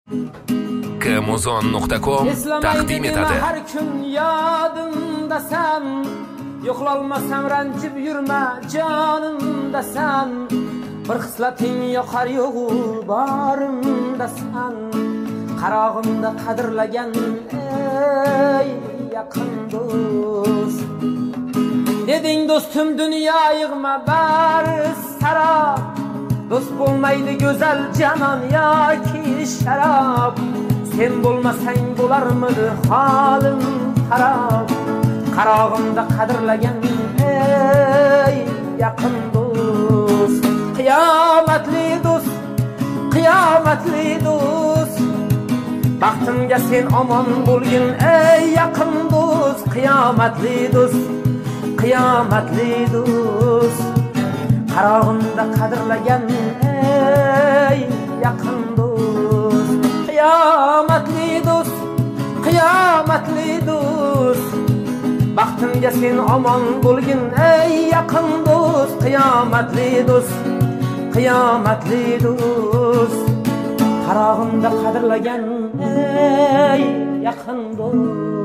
Kmuzon.com taqdim etadi. Har kun yodimdasan, yo'qolmasam ranjib yurma jonimdasan. Bir xislating yoqar yo'g'u borimdasan. Qarog'imda qadrlagan ey yaqin do'st. Deding do'stim dunyo yig'ma bar sarob. Do'st bo'lmaydi go'zal janon yoki sharob. Sen bo'lmasang bo'larmidi holim xarob. Qarog'imda qadrlagan ey yaqin do'st. Qiyomatli do'st, qiyomatli do'st. Baxtimga sen omon bo'lgin ey yaqin do'st. Qiyomatli do'st, qiyomatli do'st. Qarog'imda qadrlagan ey yaqin do'st. Qiyomatli do'st, qiyomatli do'st. Baxtimga sen omon bo'lgin ey yaqin do'st. Qiyomatli do'st, qiyomatli do'st. Qarog'imda qadrlagan ey yaqin do'st.